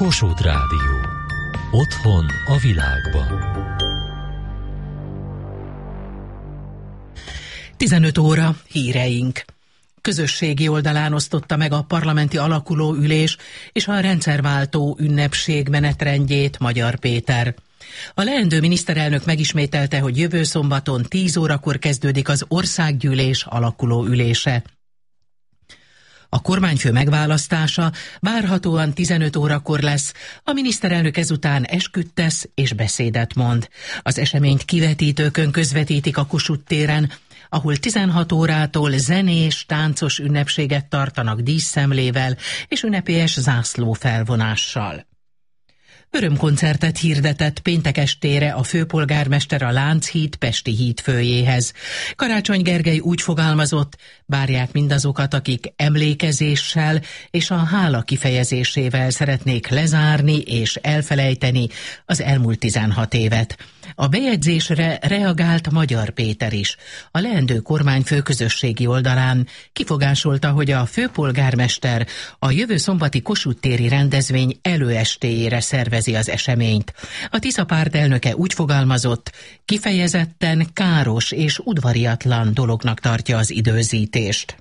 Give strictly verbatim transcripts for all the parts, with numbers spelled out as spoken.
Kossuth Rádió. Otthon a világban. tizenöt óra híreink. Közösségi oldalán osztotta meg a parlamenti alakulóülés és a rendszerváltó ünnepség menetrendjét Magyar Péter. A leendő miniszterelnök megismételte, hogy jövő szombaton tíz órakor kezdődik az országgyűlés alakulóülése. A kormányfő megválasztása várhatóan tizenöt órakor lesz, a miniszterelnök ezután esküt tesz és beszédet mond. Az eseményt kivetítőkön közvetítik a Kossuth téren, ahol tizenhat órától zenés, táncos ünnepséget tartanak díszszemlével és ünnepélyes zászlófelvonással. Örömkoncertet hirdetett péntek estére a főpolgármester a Lánchíd pesti hídfőjéhez. Karácsony Gergely úgy fogalmazott, várják mindazokat, akik emlékezéssel és a hála kifejezésével szeretnék lezárni és elfelejteni az elmúlt tizenhat évet. A bejegyzésre reagált Magyar Péter is. A leendő kormányfő közösségi oldalán kifogásolta, hogy a főpolgármester a jövő szombati Kossuth téri rendezvény előestéjére szervezi az eseményt. A Tisza párt elnöke úgy fogalmazott, kifejezetten káros és udvariatlan dolognak tartja az időzítést.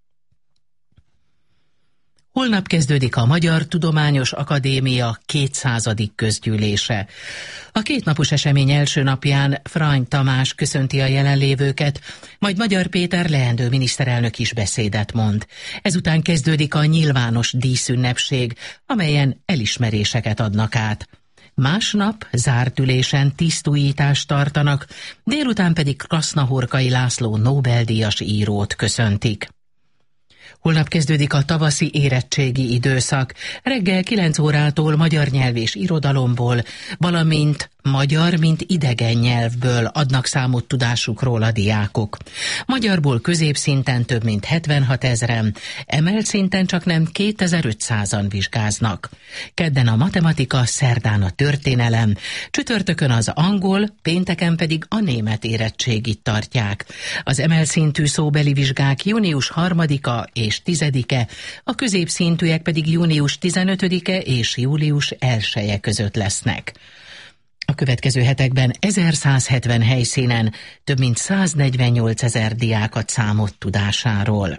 Holnap kezdődik a Magyar Tudományos Akadémia kétszázadik közgyűlése. A kétnapos esemény első napján Frany Tamás köszönti a jelenlévőket, majd Magyar Péter leendő miniszterelnök is beszédet mond. Ezután kezdődik a nyilvános díszünnepség, amelyen elismeréseket adnak át. Másnap zárt ülésen tisztújítást tartanak, délután pedig Krasznahorkai László Nobel-díjas írót köszöntik. Holnap kezdődik a tavaszi érettségi időszak. Reggel kilenc órától magyar nyelv és irodalomból, valamint magyar, mint idegen nyelvből adnak számot tudásukról a diákok. Magyarból középszinten több mint hetvenhat ezren, emelt szinten csak nem kétezer-ötszázan vizsgáznak. Kedden a matematika, szerdán a történelem, csütörtökön az angol, pénteken pedig a német érettségit tartják. Az emelt szintű szóbeli vizsgák június harmadika és tizedike, a középszintűek pedig június tizenötödike és július elseje között lesznek. A következő hetekben ezerszázhetven helyszínen több mint száznegyvennyolcezer diákat számolt tudásáról.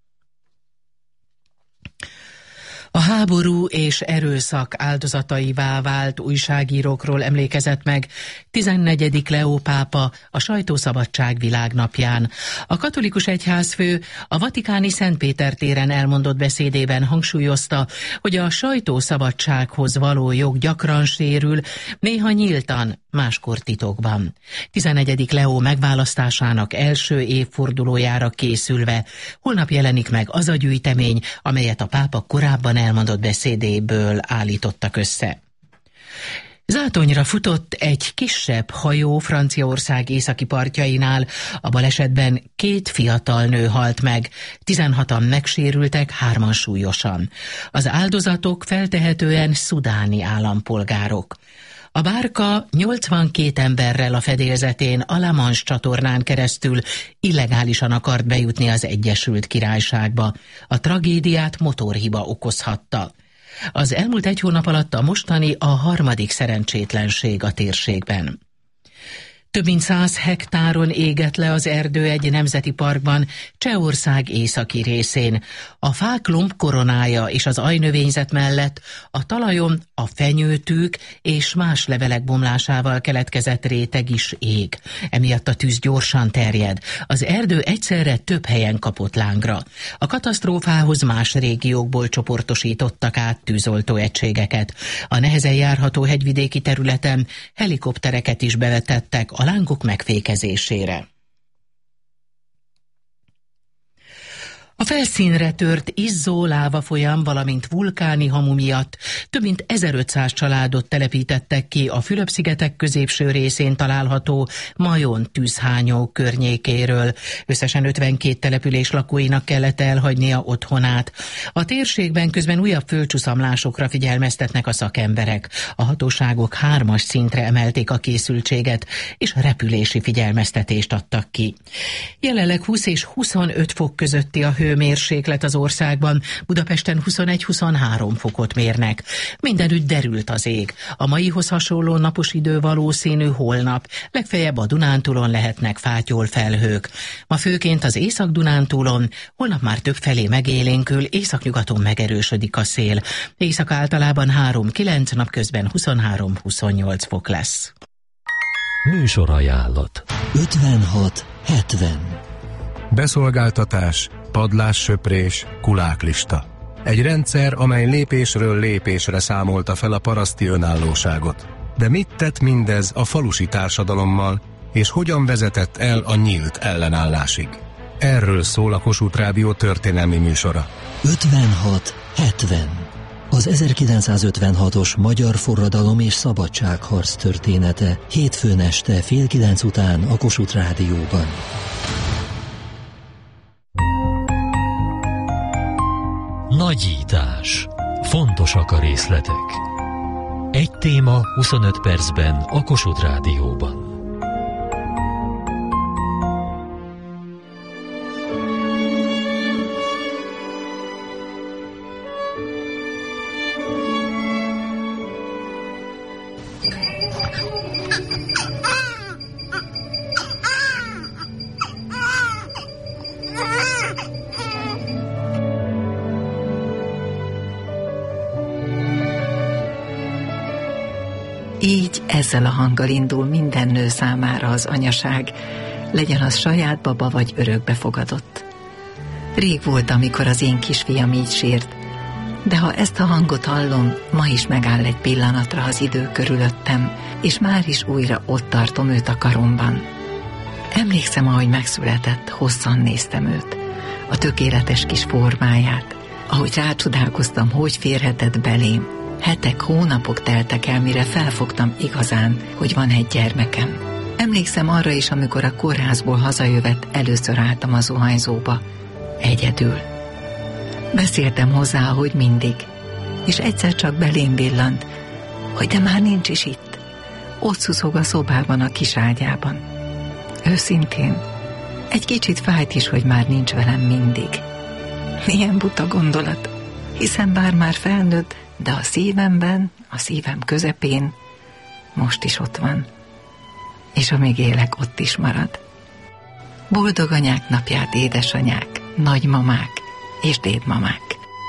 A háború és erőszak áldozataivá vált újságírókról emlékezett meg tizennegyedik Leó pápa a sajtószabadság világnapján. A katolikus egyházfő a vatikáni Szent Péter téren elmondott beszédében hangsúlyozta, hogy a sajtószabadsághoz való jog gyakran sérül, néha nyíltan, máskor titokban. tizennegyedik Leó megválasztásának első évfordulójára készülve holnap jelenik meg az a gyűjtemény, amelyet a pápa korábban elmondott beszédéből állítottak össze. Zátonyra futott egy kisebb hajó Franciaország északi partjainál. A balesetben két fiatal nő halt meg, tizenhatan megsérültek, hárman súlyosan. Az áldozatok feltehetően szudáni állampolgárok. A bárka nyolcvankét emberrel a fedélzetén a La Manche csatornán keresztül illegálisan akart bejutni az Egyesült Királyságba. A tragédiát motorhiba okozhatta. Az elmúlt egy hónap alatt a mostani a harmadik szerencsétlenség a térségben. Több mint száz hektáron égett le az erdő egy nemzeti parkban, Csehország északi részén. A fák lombkoronája és az ajnövényzet mellett a talajon a fenyőtűk és más levelek bomlásával keletkezett réteg is ég. Emiatt a tűz gyorsan terjed. Az erdő egyszerre több helyen kapott lángra. A katasztrófához más régiókból csoportosítottak át tűzoltó egységeket. A nehezen járható hegyvidéki területen helikoptereket is bevetettek a lángok megfékezésére. A felszínre tört izzó lávafolyam, valamint vulkáni hamu miatt több mint ezerötszáz családot telepítettek ki a Fülöp-szigetek középső részén található Majon tűzhányó környékéről. Összesen ötvenkét település lakóinak kellett elhagynia otthonát. A térségben közben újabb földcsúszamlásokra figyelmeztetnek a szakemberek. A hatóságok hármas szintre emelték a készültséget, és repülési figyelmeztetést adtak ki. Jelenleg húsz és huszonöt fok közötti a hő hőmérséklet az országban. Budapesten huszonegy-huszonhárom fokot mérnek. Mindenütt derült az ég. A maihoz hasonló napos idő valószínű holnap. Legfeljebb a Dunántúlon lehetnek fátyol felhők. Ma főként az Észak-Dunántúlon, holnap már többfelé megélénkül, északnyugaton megerősödik a szél. Éjszaka általában három-kilenc, napközben huszonhárom-huszonnyolc fok lesz. Műsorajánlat. ötvenhat hetven. Beszolgáltatás, padlássöprés, kuláklista. Egy rendszer, amely lépésről lépésre számolta fel a paraszti önállóságot. De mit tett mindez a falusi társadalommal, és hogyan vezetett el a nyílt ellenállásig? Erről szól a Kossuth Rádió történelmi műsora. ötvenhat hetven. Az ezerkilencszázötvenhatos magyar forradalom és szabadságharc története hétfőn este fél kilenc után a Kossuth Rádióban. Nagyítás. Fontosak a részletek. Egy téma huszonöt percben a Kossuth Rádióban. Így ezzel a hanggal indul minden nő számára az anyaság, legyen az saját baba vagy örökbefogadott. Rég volt, amikor az én kisfiam így sírt, de ha ezt a hangot hallom, ma is megáll egy pillanatra az idő körülöttem, és már is újra ott tartom őt a karomban. Emlékszem, ahogy megszületett, hosszan néztem őt, a tökéletes kis formáját, ahogy rácsodálkoztam, hogy férhetett belém. Hetek, hónapok teltek el, mire felfogtam igazán, hogy van egy gyermekem. Emlékszem arra is, amikor a kórházból hazajövet, először álltam a zuhanyzóba, egyedül. Beszéltem hozzá, hogy mindig, és egyszer csak belém villant, hogy de már nincs is itt. Ott szuszog a szobában, a kis ágyában. Őszintén, egy kicsit fájt is, hogy már nincs velem mindig. Milyen buta gondolat, hiszen bár már felnőtt, de a szívemben, a szívem közepén most is ott van, és amíg élek, ott is marad. Boldog anyák napját, édesanyák, nagymamák és dédmamák!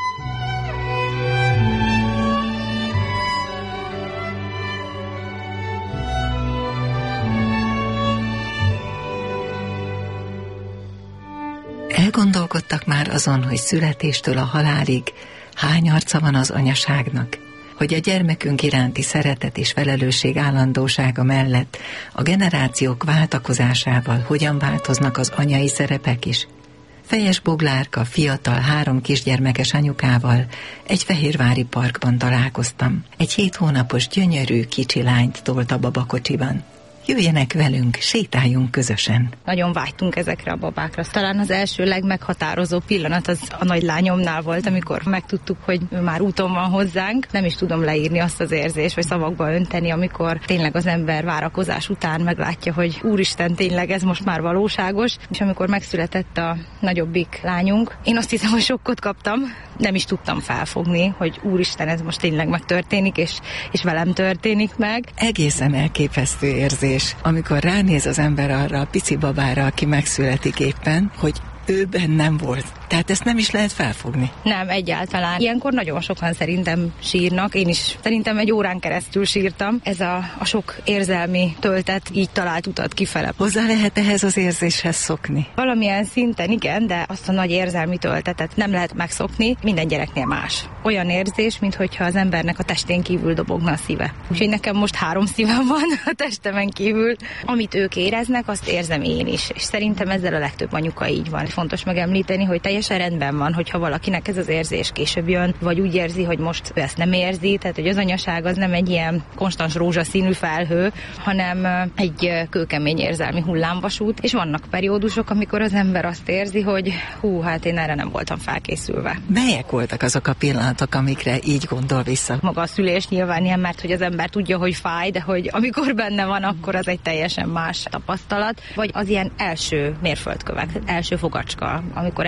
Elgondolkodtak már azon, hogy születéstől a halálig hány arca van az anyaságnak, hogy a gyermekünk iránti szeretet és felelősség állandósága mellett a generációk váltakozásával hogyan változnak az anyai szerepek is. Fejes Boglárka fiatal három kisgyermekes anyukával egy fehérvári parkban találkoztam. Egy hét hónapos gyönyörű kicsi lányt tolt a babakocsiban. Jöjjenek velünk, sétáljunk közösen. Nagyon vágytunk ezekre a babákra. Talán az első legmeghatározó pillanat az a nagylányomnál volt, amikor megtudtuk, hogy ő már úton van hozzánk. Nem is tudom leírni azt az érzést, vagy szavakba önteni, amikor tényleg az ember várakozás után meglátja, hogy úristen, tényleg ez most már valóságos. És amikor megszületett a nagyobbik lányunk, én azt hiszem, hogy sokkot kaptam. Nem is tudtam felfogni, hogy úristen, ez most tényleg megtörténik, és, és velem történik meg. Egészen elképesztő érzés, amikor ránéz az ember arra a pici babára, aki megszületik éppen, hogy ő bennem volt. Tehát ezt nem is lehet felfogni. Nem, egyáltalán. Ilyenkor nagyon sokan szerintem sírnak. Én is szerintem egy órán keresztül sírtam. Ez a, a sok érzelmi töltet így talált utat kifele. Hozzá lehet ehhez az érzéshez szokni? Valamilyen szinten igen, de azt a nagy érzelmi töltetet nem lehet megszokni. Minden gyereknél más. Olyan érzés, minthogyha az embernek a testén kívül dobogna a szíve. Úgyhogy nekem most három szívem van a testemen kívül. Amit ők éreznek, azt érzem én is. És szerintem ezzel a legtöbb anyuka így van. Fontos megemlíteni, hogy teljesen rendben van, hogyha valakinek ez az érzés később jön, vagy úgy érzi, hogy most ezt nem érzi, tehát hogy az anyaság az nem egy ilyen konstans rózsaszínű felhő, hanem egy kőkemény érzelmi hullámvasút, és vannak periódusok, amikor az ember azt érzi, hogy hú, hát én erre nem voltam felkészülve. Melyek voltak azok a pillanatok, amikre így gondol vissza? Maga a szülés nyilván ilyen, mert hogy az ember tudja, hogy fáj, de hogy amikor benne van, akkor az egy teljesen más tapasztalat, vagy az ilyen első mérföldkövek, első fogacska, amikor elkezd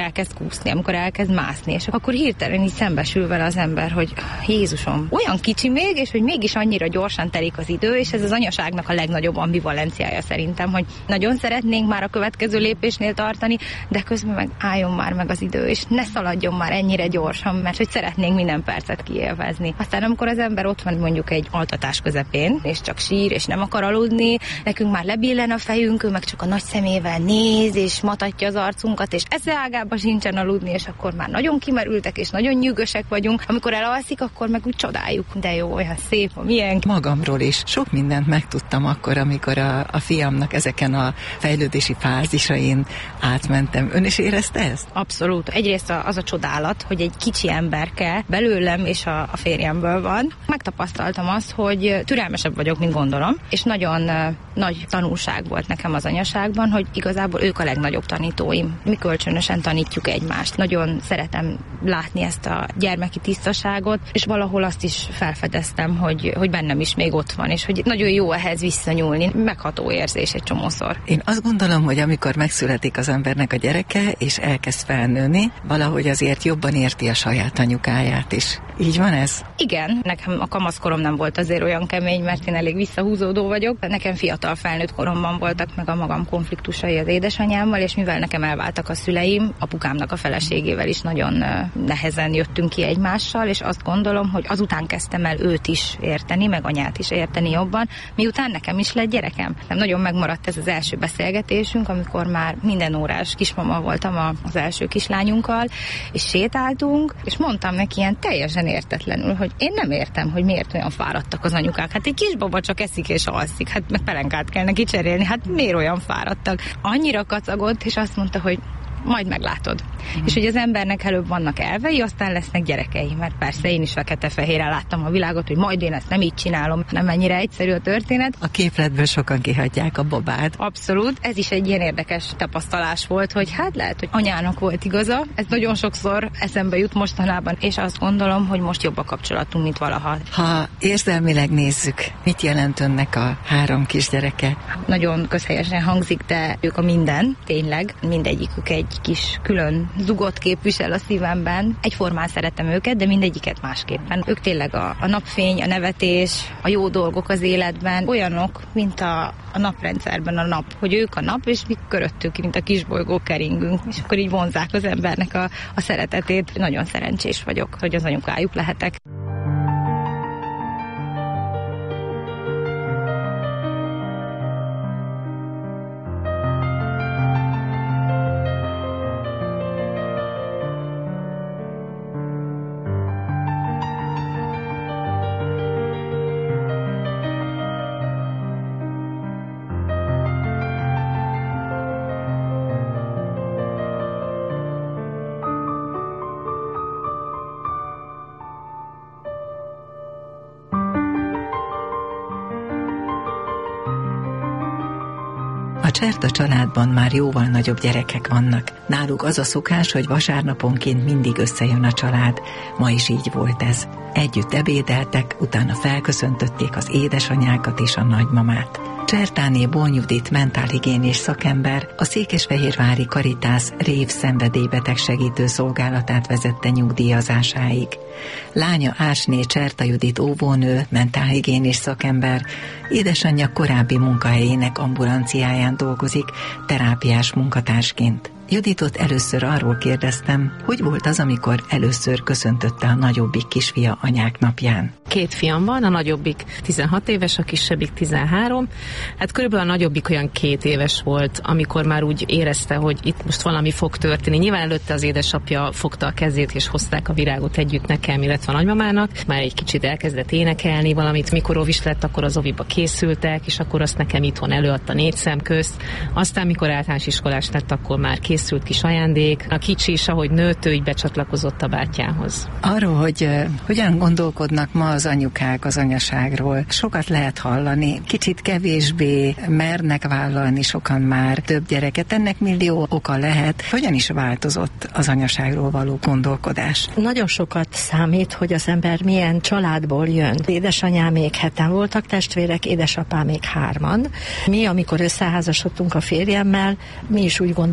megúszni, amikor elkezd mászni, és akkor hirtelen így szembesül vele az ember, hogy Jézusom, olyan kicsi még, és hogy mégis annyira gyorsan telik az idő, és ez az anyaságnak a legnagyobb ambivalenciája szerintem, hogy nagyon szeretnénk már a következő lépésnél tartani, de közben meg álljon már meg az idő, és ne szaladjon már ennyire gyorsan, mert hogy szeretnénk minden percet kiélvezni. Aztán amikor az ember ott van mondjuk egy altatás közepén, és csak sír, és nem akar aludni, nekünk már lebillen a fejünk, ő meg csak a nagy szemével néz, és matatja az arcunkat, és esze ágában sincsen aludni, és akkor már nagyon kimerültek, és nagyon nyűgösek vagyunk. Amikor elalszik, akkor meg úgy csodáljuk, de jó, olyan szép, milyen. Magamról is sok mindent megtudtam akkor, amikor a, a fiamnak ezeken a fejlődési fázisain átmentem. Ön is érezte ezt? Abszolút. Egyrészt az a csodálat, hogy egy kicsi emberke belőlem és a, a férjemből van. Megtapasztaltam azt, hogy türelmesebb vagyok, mint gondolom, és nagyon uh, nagy tanulság volt nekem az anyaságban, hogy igazából ők a legnagyobb tanítóim. Mi kölcsönösen tanítjuk egymást. Nagyon szeretem látni ezt a gyermeki tisztaságot, és valahol azt is felfedeztem, hogy, hogy bennem is még ott van, és hogy nagyon jó ehhez visszanyúlni. Megható érzés egy csomószor. Én azt gondolom, hogy amikor megszületik az embernek a gyereke, és elkezd felnőni, valahogy azért jobban érti a saját anyukáját is. Így van ez? Igen, nekem a kamaszkorom nem volt azért olyan kemény, mert én elég visszahúzódó vagyok. Nekem fiatal felnőtt koromban voltak meg a magam konfliktusai az édesanyámmal, és mivel nekem elváltak a szüleim, apukámnak a feleségével is nagyon nehezen jöttünk ki egymással, és azt gondolom, hogy azután kezdtem el őt is érteni, meg anyát is érteni jobban, miután nekem is lett gyerekem. Nem nagyon megmaradt ez az első beszélgetésünk, amikor már minden órás kismama voltam az első kislányunkkal, és sétáltunk, és mondtam neki ilyen teljesen értetlenül, hogy én nem értem, hogy miért olyan fáradtak az anyukák. Hát egy kisbaba csak eszik és alszik, hát meg pelenkát kell neki cserélni, hát miért olyan fáradtak? Annyira kacagott, és azt mondta, hogy majd meglátod. Mm. És hogy az embernek előbb vannak elvei, aztán lesznek gyerekei, mert persze én is fekete-fehérre láttam a világot, hogy majd én ezt nem így csinálom, nem ennyire egyszerű a történet. A képletből sokan kihagyják a babát. Abszolút. Ez is egy ilyen érdekes tapasztalás volt, hogy hát lehet, hogy anyának volt igaza. Ez nagyon sokszor eszembe jut mostanában, és azt gondolom, hogy most jobb a kapcsolatunk, mint valaha. Ha érzelmileg nézzük, mit jelent önnek a három kisgyereke? Nagyon közhelyesen hangzik, de ők a minden, tényleg, mindegyikük egy kis külön zugot képvisel a szívemben. Egyformán szeretem őket, de mindegyiket másképpen. Ők tényleg a, a napfény, a nevetés, a jó dolgok az életben, olyanok, mint a, a naprendszerben a nap, hogy ők a nap, és mi köröttük, mint a kisbolygók keringünk, és akkor így vonzák az embernek a, a szeretetét. Nagyon szerencsés vagyok, hogy az anyukájuk lehetek. A Cserta családban már jóval nagyobb gyerekek vannak. Náluk az a szokás, hogy vasárnaponként mindig összejön a család. Ma is így volt ez. Együtt ebédeltek, utána felköszöntötték az édesanyákat és a nagymamát. Csertáné Bón Judit mentálhigiénés szakember a Székesfehérvári Karitász rév szenvedélybeteg segítő szolgálatát vezette nyugdíjazásáig. Lánya Ársné Cserta Judit óvónő, mentálhigiénés szakember, édesanyja korábbi munkahelyének ambulanciáján dolgozik, terápiás munkatársként. Juditot először arról kérdeztem, hogy volt az, amikor először köszöntötte a nagyobbik kisfia anyák napján. Két fiam van, a nagyobbik tizenhat éves, a kisebbik tizenhárom. Hát körülbelül a nagyobbik olyan két éves volt, amikor már úgy érezte, hogy itt most valami fog történni. Nyilván előtte az édesapja fogta a kezét, és hozták a virágot együtt nekem, illetve a nagymamának. Már egy kicsit elkezdett énekelni valamit. Mikor óvis lett, akkor az óviba készültek, és akkor azt nekem itthon előadta négy szem közt. Aztán, mikor általános iskolás lett, akkor már készült kis ajándék. A kicsi is, ahogy nőtt, ő így becsatlakozott a bátyjához. Arról, hogy uh, hogyan gondolkodnak ma az anyukák az anyaságról, sokat lehet hallani. Kicsit kevésbé mernek vállalni sokan már több gyereket. Ennek millió oka lehet. Hogyan is változott az anyaságról való gondolkodás? Nagyon sokat számít, hogy az ember milyen családból jön. Édesanyámék heten voltak testvérek, édesapámék hárman. Mi, amikor összeházasodtunk a férjemmel, mi is úgy gondoltuk, hogy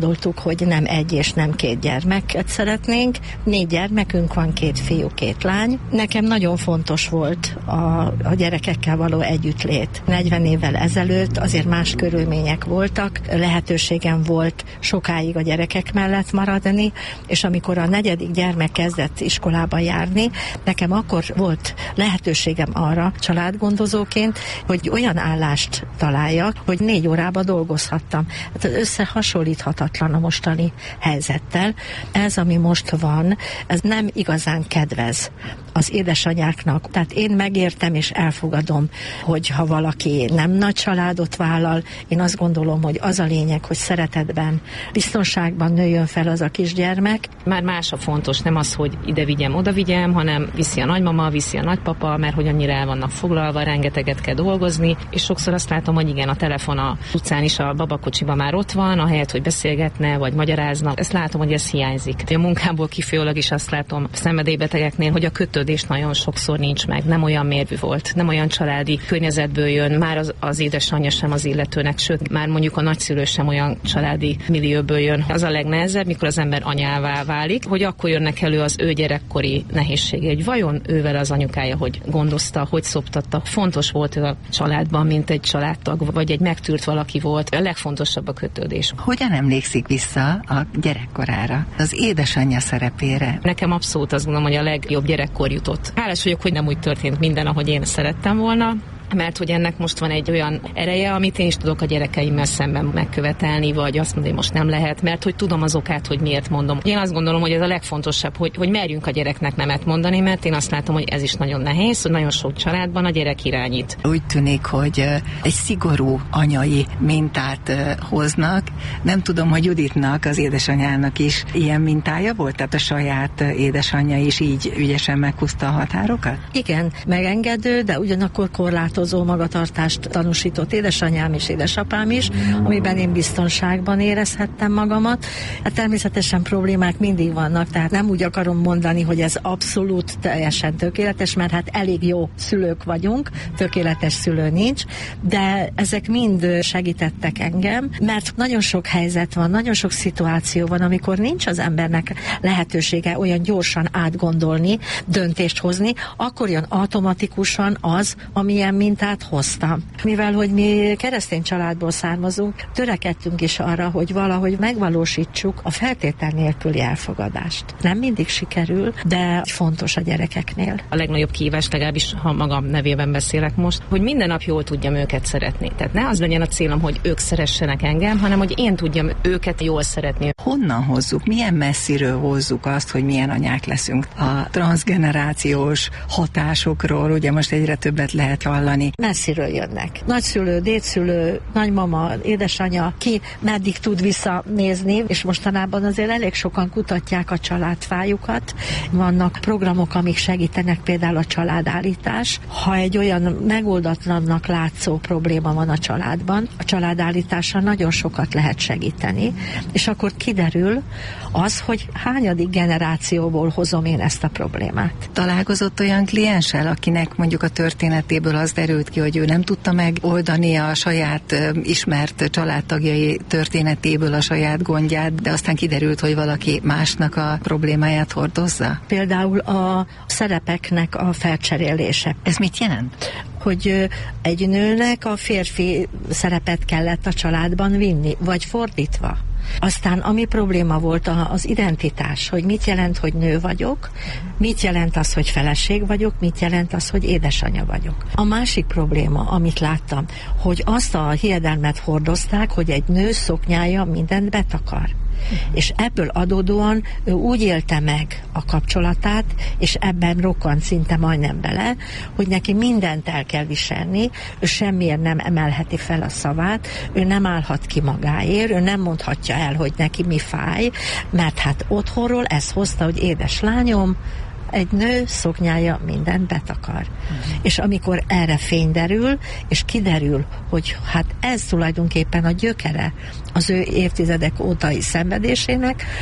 hogy nem egy és nem két gyermeket szeretnénk. Négy gyermekünk van, két fiú, két lány. Nekem nagyon fontos volt a, a gyerekekkel való együttlét. negyven évvel ezelőtt azért más körülmények voltak, lehetőségem volt sokáig a gyerekek mellett maradni, és amikor a negyedik gyermek kezdett iskolába járni, nekem akkor volt lehetőségem arra családgondozóként, hogy olyan állást találjak, hogy négy órába dolgozhattam. Hát összehasonlíthatatlan a mostani helyzettel. Ez, ami most van, ez nem igazán kedvez az édesanyáknak. Tehát én megértem és elfogadom, hogy ha valaki nem nagy családot vállal, én azt gondolom, hogy az a lényeg, hogy szeretetben, biztonságban nőjön fel az a kisgyermek. Már más a fontos, nem az, hogy ide vigyem, oda vigyem, hanem viszi a nagymama, viszi a nagypapa, mert hogy annyira el vannak foglalva, rengeteget kell dolgozni, és sokszor azt látom, hogy igen, a telefon a utcán is a babakocsiban már ott van, ahelyett, hogy beszélgetne, vagy magyarázna. Ezt látom, hogy ez hiányzik. A munkából kifolyólag is azt látom a szenvedélybetegeknél, hogy a kötődés nagyon sokszor nincs meg, nem olyan mérvű volt, nem olyan családi környezetből jön, már az, az édesanyja sem az illetőnek, sőt, már mondjuk a nagyszülő sem olyan családi millióból jön. Az a legnehezebb, mikor az ember anyává válik, hogy akkor jönnek elő az ő gyerekkori nehézsége, hogy vajon ővel az anyukája, hogy gondozta, hogy szoptatta, fontos volt ő a családban, mint egy családtag, vagy egy megtűrt valaki volt. A legfontosabb a kötődés. Hogyan emlékszik vissza a gyerekkorára, az édesanyja szerepére? Nekem abszolút azt gondolom, hogy a legjobb gyerekkor jutott. Hálás vagyok, hogy nem úgy történt minden, ahogy én szerettem volna, mert hogy ennek most van egy olyan ereje, amit én is tudok a gyerekeimmel szemben megkövetelni, vagy azt mondom, hogy most nem lehet, mert hogy tudom az okát, hogy miért mondom. Én azt gondolom, hogy ez a legfontosabb, hogy, hogy merjünk a gyereknek nemet mondani, mert én azt látom, hogy ez is nagyon nehéz, hogy nagyon sok családban a gyerek irányít. Úgy tűnik, hogy egy szigorú anyai mintát hoznak. Nem tudom, hogy Juditnak, az édesanyának is ilyen mintája volt? Tehát a saját édesanyja is így ügyesen meghúzta a határokat? Igen, megengedő, de ugyanakkor korlátozó magatartást tanúsított édesanyám és édesapám is, amiben én biztonságban érezhettem magamat. Hát természetesen problémák mindig vannak, tehát nem úgy akarom mondani, hogy ez abszolút teljesen tökéletes, mert hát elég jó szülők vagyunk, tökéletes szülő nincs, de ezek mind segítettek engem, mert nagyon sok helyzet van, nagyon sok szituáció van, amikor nincs az embernek lehetősége olyan gyorsan átgondolni, döntést hozni, akkor jön automatikusan az, amilyen mintát hoztam. Mivel, hogy mi keresztény családból származunk, törekedtünk is arra, hogy valahogy megvalósítsuk a feltétel nélküli elfogadást. Nem mindig sikerül, de fontos a gyerekeknél. A legnagyobb kihívás, legalábbis ha magam nevében beszélek most, hogy minden nap jól tudjam őket szeretni. Tehát ne az legyen a célom, hogy ők szeressenek engem, hanem hogy én tudjam őket jól szeretni. Honnan hozzuk, milyen messziről hozzuk azt, hogy milyen anyák leszünk? A transzgenerációs hatásokról ugye most egyre többet lehet hallani. Messziről jönnek. Nagyszülő, dédszülő, nagymama, édesanyja, ki meddig tud visszanézni, és mostanában azért elég sokan kutatják a családfájukat. Vannak programok, amik segítenek, például a családállítás. Ha egy olyan megoldatlannak látszó probléma van a családban, a családállítással nagyon sokat lehet segíteni, és akkor kiderül az, hogy hányadik generációból hozom én ezt a problémát. Találkozott olyan klienssel, akinek mondjuk a történetéből az derült ki, hogy ő nem tudta megoldani a saját uh, ismert családtagjai történetéből a saját gondját, de aztán kiderült, hogy valaki másnak a problémáját hordozza? Például a szerepeknek a felcserélése. Ez mit jelent? Hogy egy nőnek a férfi szerepet kellett a családban vinni, vagy fordítva. Aztán ami probléma volt az identitás, hogy mit jelent, hogy nő vagyok, mit jelent az, hogy feleség vagyok, mit jelent az, hogy édesanyja vagyok. A másik probléma, amit láttam, hogy azt a hiedelmet hordozták, hogy egy nő szoknyája mindent betakar. És ebből adódóan ő úgy élte meg a kapcsolatát, és ebben rokkant szinte majdnem bele, hogy neki mindent el kell viselni, ő semmiért nem emelheti fel a szavát, ő nem állhat ki magáért, ő nem mondhatja el, hogy neki mi fáj, mert hát otthonról ez hozta, hogy édes lányom, egy nő szoknyája mindent betakar. Uh-huh. És amikor erre fény derül, és kiderül, hogy hát ez tulajdonképpen a gyökere az ő évtizedek ótai szenvedésének,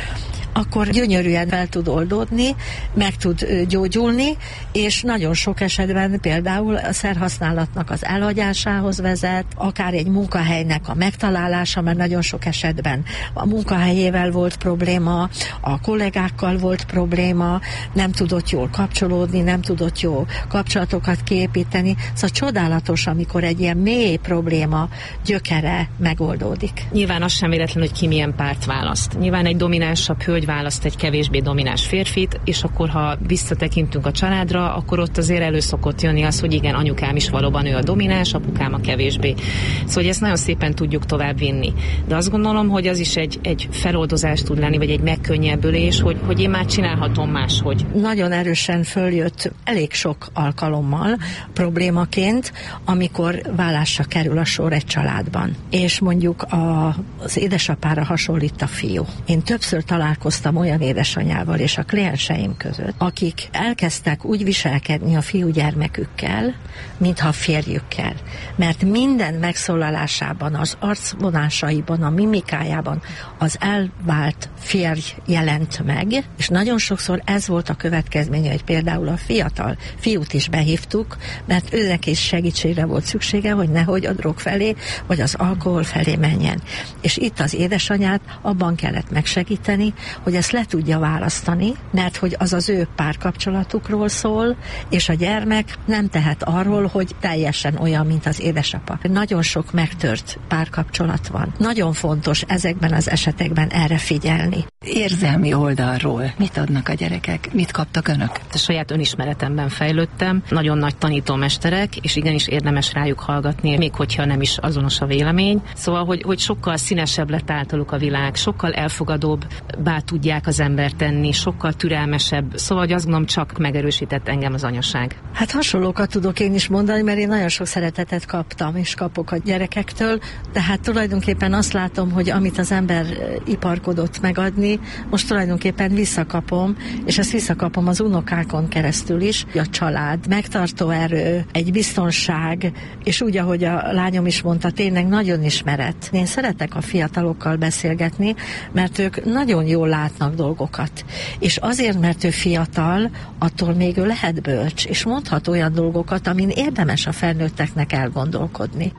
akkor gyönyörűen fel tud oldódni, meg tud gyógyulni, és nagyon sok esetben például a szerhasználatnak az elhagyásához vezet, akár egy munkahelynek a megtalálása, mert nagyon sok esetben a munkahelyével volt probléma, a kollégákkal volt probléma, nem tudott jól kapcsolódni, nem tudott jó kapcsolatokat kiépíteni. Szóval csodálatos, amikor egy ilyen mély probléma gyökere megoldódik. Nyilván az sem véletlen, hogy ki milyen párt választ. Nyilván egy dominánsabb hölgy választ egy kevésbé domináns férfit, és akkor, ha visszatekintünk a családra, akkor ott azért elő szokott jönni az, hogy igen, anyukám is valóban ő a domináns, apukám a kevésbé. Szóval ezt nagyon szépen tudjuk tovább vinni. De azt gondolom, hogy az is egy, egy feloldozás tud lenni, vagy egy megkönnyebbülés, hogy, hogy én már csinálhatom máshogy. Nagyon erősen följött elég sok alkalommal problémaként, amikor vállásra kerül a sor egy családban. És mondjuk a, az édesapára hasonlít a fiú. Én többször találkoztam olyan édesanyával és a klienseim között, akik elkezdtek úgy viselkedni a fiúgyermekükkel, mintha a férjükkel. Mert minden megszólalásában, az arcvonásaiban, a mimikájában az elvált férj jelent meg, és nagyon sokszor ez volt a következménye, hogy például a fiatal fiút is behívtuk, mert őnek is segítségre volt szüksége, hogy nehogy a drog felé, vagy az alkohol felé menjen. És itt az édesanyát abban kellett megsegíteni, hogy ezt le tudja választani, mert hogy az az ő párkapcsolatukról szól, és a gyermek nem tehet arról, hogy teljesen olyan, mint az édesapa. Nagyon sok megtört párkapcsolat van. Nagyon fontos ezekben az esetekben erre figyelni. Érzelmi oldalról mit adnak a gyerekek? Mit kaptak önök? A saját önismeretemben fejlődtem. Nagyon nagy tanítómesterek, és igenis érdemes rájuk hallgatni, még hogyha nem is azonos a vélemény. Szóval, hogy, hogy sokkal színesebb lett általuk a világ, sokkal elfogadóbbá tudják az embert tenni, sokkal türelmesebb. Szóval, hogy azt gondolom, csak megerősített engem az anyaság. Hát hasonlókat tudok én is mondani, mert én nagyon sok szeretetet kaptam, és kapok a gyerekektől, de hát tulajdonképpen azt látom, hogy amit az ember iparkodott megadni, most tulajdonképpen visszakapom, és ezt visszakapom az unokákon keresztül is. A család, megtartó erő, egy biztonság, és úgy, ahogy a lányom is mondta, tényleg nagyon ismeret. Én szeretek a fiatalokkal beszélgetni, mert ők nagyon jól látnak dolgokat. És azért, mert ő fiatal, attól még ő lehet bölcs, és mondhat olyan dolgokat, amin érdemes a felnőtteknek elgondolkodni.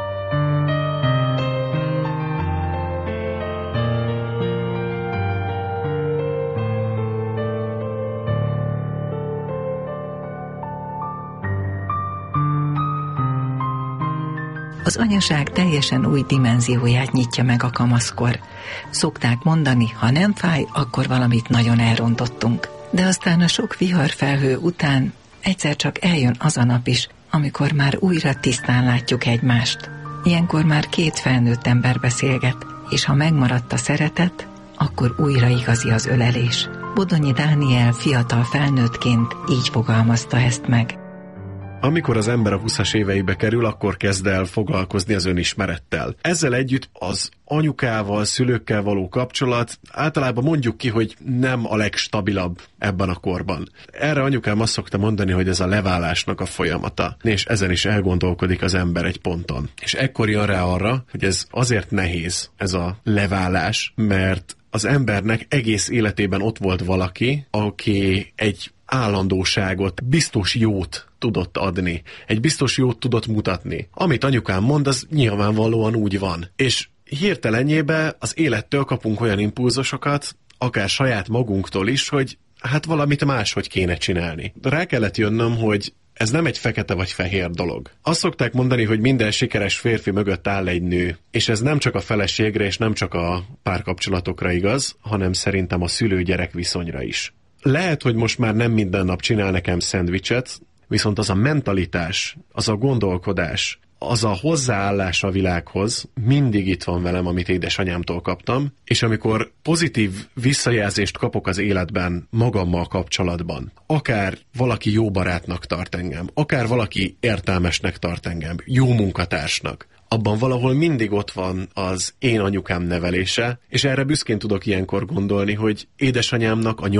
Az anyaság teljesen új dimenzióját nyitja meg a kamaszkor. Szokták mondani, ha nem fáj, akkor valamit nagyon elrontottunk. De aztán a sok viharfelhő után egyszer csak eljön az a nap is, amikor már újra tisztán látjuk egymást. Ilyenkor már két felnőtt ember beszélget, és ha megmaradt a szeretet, akkor újra igazi az ölelés. Bodonyi Dániel fiatal felnőttként így fogalmazta ezt meg. Amikor az ember a huszas éveibe kerül, akkor kezd el foglalkozni az önismerettel. Ezzel együtt az anyukával, szülőkkel való kapcsolat általában mondjuk ki, hogy nem a legstabilabb ebben a korban. Erre anyukám azt szokta mondani, hogy ez a leválásnak a folyamata, és ezen is elgondolkodik az ember egy ponton. És ekkor jön rá arra, hogy ez azért nehéz, ez a leválás, mert az embernek egész életében ott volt valaki, aki egy állandóságot, biztos jót tudott adni. Egy biztos jót tudott mutatni. Amit anyukám mond, az nyilvánvalóan úgy van. És hirtelenjébe az élettől kapunk olyan impulzusokat, akár saját magunktól is, hogy hát valamit máshogy kéne csinálni. De rá kellett jönnöm, hogy ez nem egy fekete vagy fehér dolog. Azt szokták mondani, hogy minden sikeres férfi mögött áll egy nő, és ez nem csak a feleségre és nem csak a párkapcsolatokra igaz, hanem szerintem a szülő-gyerek viszonyra is. Lehet, hogy most már nem minden nap csinál nekem szendvicset, viszont az a mentalitás, az a gondolkodás, az a hozzáállás a világhoz mindig itt van velem, amit édesanyámtól kaptam, és amikor pozitív visszajelzést kapok az életben magammal kapcsolatban, akár valaki jó barátnak tart engem, akár valaki értelmesnek tart engem, jó munkatársnak, abban valahol mindig ott van az én anyukám nevelése, és erre büszkén tudok ilyenkor gondolni, hogy édesanyámnak a nyoma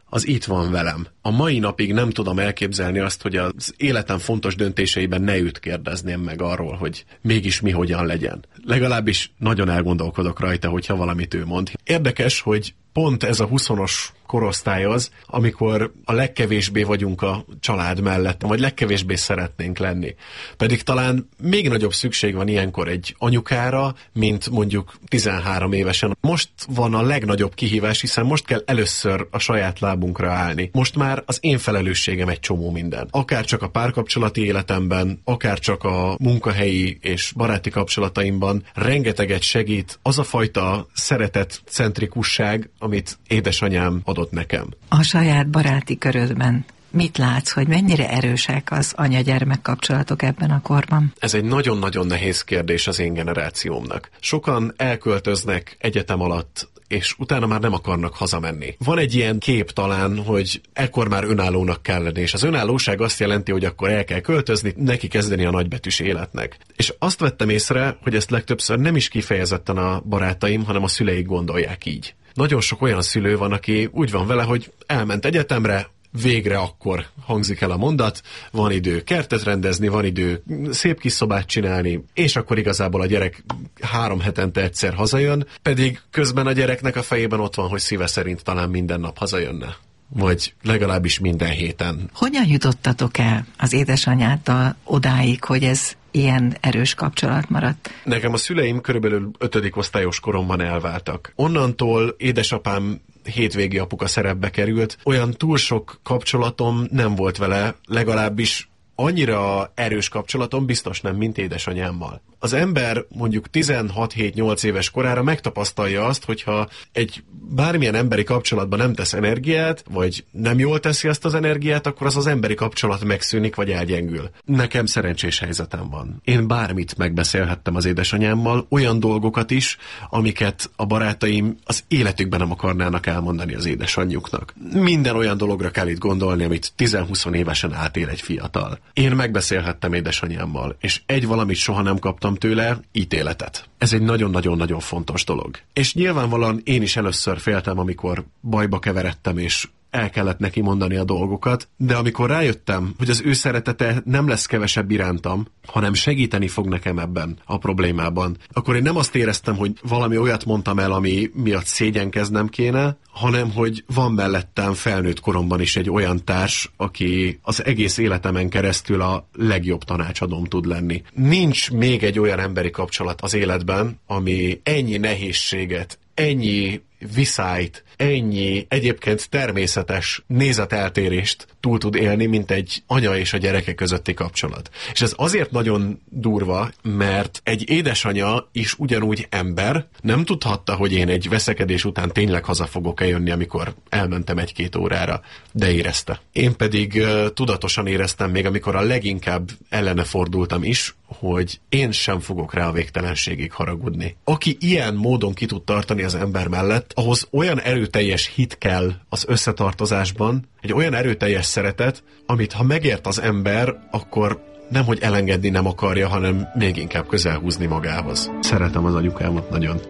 az itt van velem. A mai napig nem tudom elképzelni azt, hogy az életem fontos döntéseiben ne őt kérdezném meg arról, hogy mégis mi hogyan legyen. Legalábbis nagyon elgondolkodok rajta, hogyha valamit ő mond. Érdekes, hogy pont ez a huszonos korosztály az, amikor a legkevésbé vagyunk a család mellett, vagy legkevésbé szeretnénk lenni. Pedig talán még nagyobb szükség van ilyenkor egy anyukára, mint mondjuk tizenhárom évesen. Most van a legnagyobb kihívás, hiszen most kell először a saját lábunkra állni. Most már az én felelősségem egy csomó minden. Akár csak a párkapcsolati életemben, akár csak a munkahelyi és baráti kapcsolataimban rengeteget segít az a fajta szeretetcentrikusság, amit édesanyám adott nekem. A saját baráti körödben mit látsz, hogy mennyire erősek az anya-gyermek kapcsolatok ebben a korban? Ez egy nagyon-nagyon nehéz kérdés az én generációmnak. Sokan elköltöznek egyetem alatt, és utána már nem akarnak hazamenni. Van egy ilyen kép talán, hogy ekkor már önállónak kell lenni, és az önállóság azt jelenti, hogy akkor el kell költözni, neki kezdeni a nagybetűs életnek. És azt vettem észre, hogy ezt legtöbbször nem is kifejezetten a barátaim, hanem a szüleik gondolják így. Nagyon sok olyan szülő van, aki úgy van vele, hogy elment egyetemre, végre akkor hangzik el a mondat, van idő kertet rendezni, van idő szép kis szobát csinálni, és akkor igazából a gyerek három hetente egyszer hazajön, pedig közben a gyereknek a fejében ott van, hogy szíve szerint talán minden nap hazajönne. Vagy legalábbis minden héten. Hogyan jutottatok el az édesanyáttal odáig, hogy ez ilyen erős kapcsolat maradt? Nekem a szüleim körülbelül ötödik osztályos koromban elváltak. Onnantól édesapám hétvégi apuka szerepbe került. Olyan túl sok kapcsolatom nem volt vele, legalábbis annyira erős kapcsolatom biztos nem, mint édesanyámmal. Az ember mondjuk tizenhat-hét-nyolc éves korára megtapasztalja azt, hogyha egy bármilyen emberi kapcsolatban nem tesz energiát, vagy nem jól teszi ezt az energiát, akkor az az emberi kapcsolat megszűnik, vagy elgyengül. Nekem szerencsés helyzetem van. Én bármit megbeszélhettem az édesanyámmal, olyan dolgokat is, amiket a barátaim az életükben nem akarnának elmondani az édesanyjuknak. Minden olyan dologra kell itt gondolni, amit tíz-húsz évesen átél egy fiatal. Én megbeszélhettem édesanyámmal, és egy valamit soha nem kaptam tőle, ítéletet. Ez egy nagyon-nagyon-nagyon fontos dolog. És nyilvánvalóan én is először féltem, amikor bajba keveredtem, és el kellett neki mondani a dolgokat, de amikor rájöttem, hogy az ő szeretete nem lesz kevesebb irántam, hanem segíteni fog nekem ebben a problémában, akkor én nem azt éreztem, hogy valami olyat mondtam el, ami miatt szégyenkeznem kéne, hanem hogy van mellettem felnőtt koromban is egy olyan társ, aki az egész életemen keresztül a legjobb tanácsadóm tud lenni. Nincs még egy olyan emberi kapcsolat az életben, ami ennyi nehézséget, ennyi viszályt, ennyi egyébként természetes nézeteltérést túl tud élni, mint egy anya és a gyereke közötti kapcsolat. És ez azért nagyon durva, mert egy édesanya is ugyanúgy ember, nem tudhatta, hogy én egy veszekedés után tényleg haza fogok eljönni, amikor elmentem egy-két órára, de érezte. Én pedig uh, tudatosan éreztem még, amikor a leginkább ellene fordultam is, hogy én sem fogok rá a végtelenségig haragudni. Aki ilyen módon ki tud tartani az ember mellett, ahhoz olyan erőteljes hit kell az összetartozásban, egy olyan erőteljes szeretet, amit ha megért az ember, akkor nemhogy elengedni nem akarja, hanem még inkább közel húzni magához. Szeretem az anyukámat nagyon.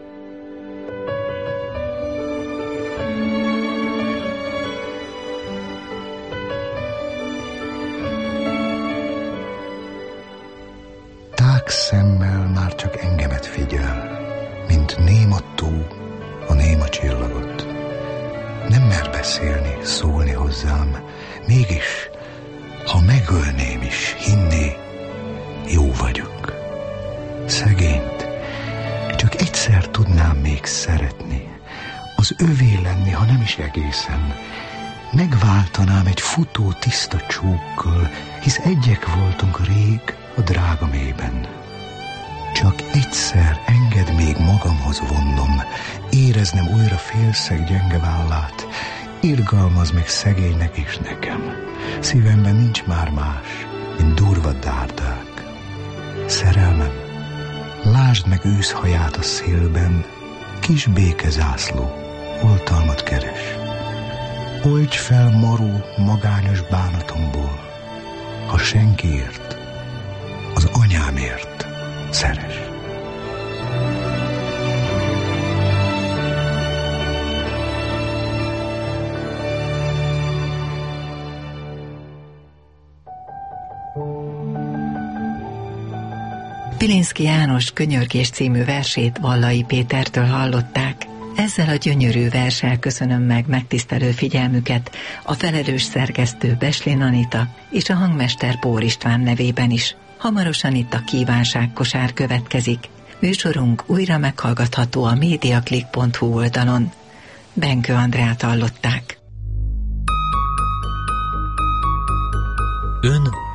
Tág szemmel már csak engemet figyel, mint néma tó a néma csillagot. Nem mer beszélni, szólni hozzám, mégis, ha megölném is, hinné, jó vagyok. Szegényt csak egyszer tudnám még szeretni, az övé lenni, ha nem is egészen. Megváltanám egy futó tiszta csókkal, hisz egyek voltunk rég a drága mélyben. Csak egyszer engedd még magamhoz vonnom, éreznem újra félszeg gyenge vállát, irgalmaz meg szegénynek is nekem. Szívemben nincs már más, mint durva dárdák. Szerelmem, lásd meg őszhaját a szélben, kis békezászló, oltalmat keres. Oldj fel maró, magányos bánatomból, ha senkiért, az anyámért szeres. Pilinszky János Könyörgés című versét Vallai Pétertől hallották. Ezzel a gyönyörű verssel köszönöm meg megtisztelő figyelmüket a felelős szerkesztő Beslén Anita és a hangmester Pór István nevében is. Hamarosan itt a kívánságkosár következik. Műsorunk újra meghallgatható a mediaclick pont hu oldalon. Benkő Andrát hallották. Ön